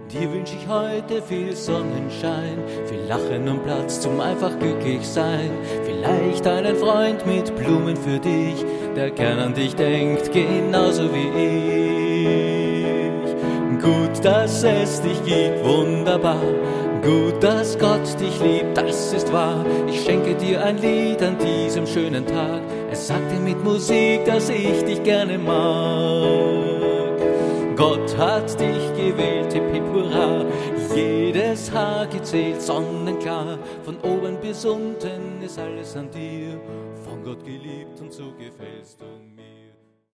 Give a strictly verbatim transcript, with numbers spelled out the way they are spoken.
Dir wünsch ich heute viel Sonnenschein, viel Lachen und Platz zum einfach glücklich sein. Vielleicht einen Freund mit Blumen für dich, der gern an dich denkt, genauso wie ich. Gut, dass es dich gibt, wunderbar. Gut, dass Gott dich liebt, das ist wahr. Ich schenke dir ein Lied an diesem schönen Tag. Es sagt dir mit Musik, dass ich dich gerne mag. Gott hat dich gewählt, hip hip hurra. Jedes Haar gezählt, sonnenklar. Von oben bis unten ist alles an dir. Von Gott geliebt und so gefällst du mir.